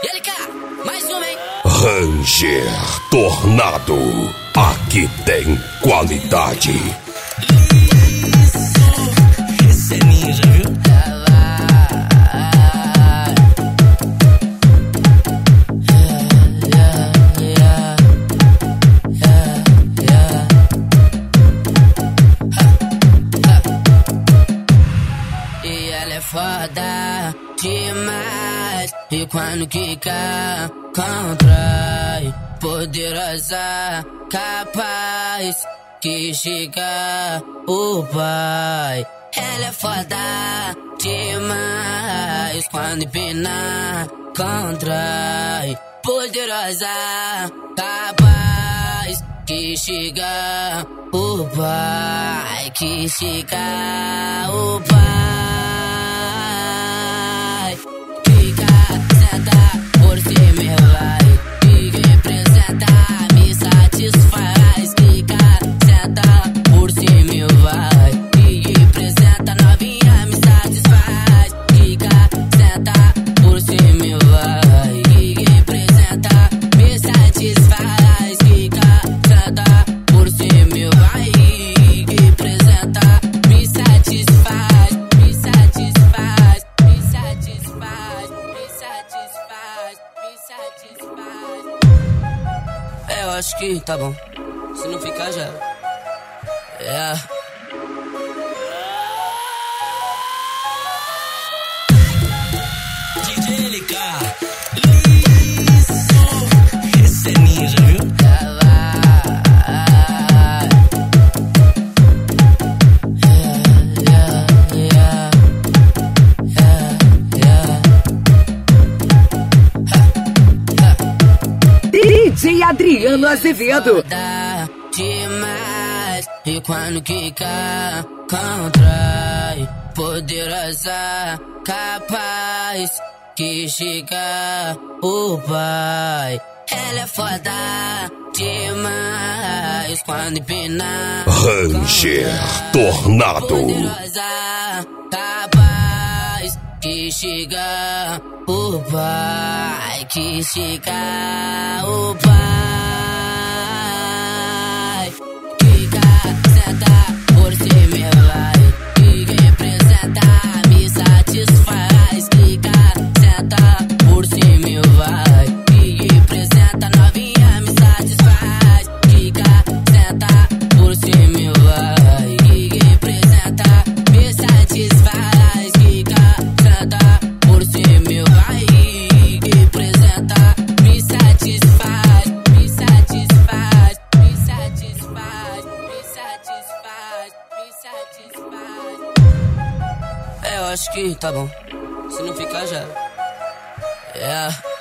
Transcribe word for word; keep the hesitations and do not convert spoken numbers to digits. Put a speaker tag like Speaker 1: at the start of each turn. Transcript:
Speaker 1: E L K, mais uma, hein?
Speaker 2: Ranger Tornado, aqui tem qualidade.
Speaker 1: Esse é ninja, viu? E ela é foda demais, e quando quica, contrai, poderosa, capaz, que chega o pai. Ela é foda demais, quando empina, contrai, poderosa, capaz, que chega o pai, que chega o pai. Fica, senta, por cima e vai, que representa, me satisfaz. Fica, senta, por cima e vai, que representa, novinha, me satisfaz. Fica, senta, por cima e vai, que representa, me satisfaz. Fica, senta, por cima e vai, que representa, me satisfaz, me satisfaz, me satisfaz, me satisfaz, me satisfaz. É, eu acho que tá bom. Se não ficar, já. É. D J L K, isso, esse é ninja, viu?
Speaker 3: D J Adriano Azevedo.
Speaker 1: Foda demais, e quando quica, contrai, poderosa, capaz, que chega o pai. Ela é foda demais, quando empina,
Speaker 2: Ranger Tornado,
Speaker 1: poderosa, capaz, que chega o pai, que chega o pai. Fica, senta, por cima e vai, que representa, me satisfaz. Fica, senta, por cima e vai, que representa, novinha, me satisfaz. Fica, senta, por cima e vai, que representa, me satisfaz. Fica, senta, por cima e vai, que representa, me satisfaz, me satisfaz, me satisfaz, me satisfaz, me satisfaz. É, eu acho que tá bom. Se não ficar, já. É.